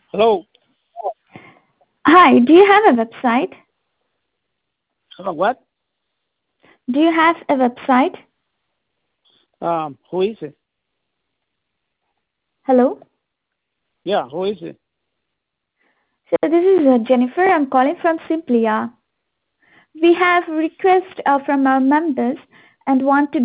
Hello. Hi, do you have a website? Hello, what? Do you have a website? Who is it? Hello? Yeah, who is it? So this is Jennifer. I'm calling from Simplia. We have requests from our members and want to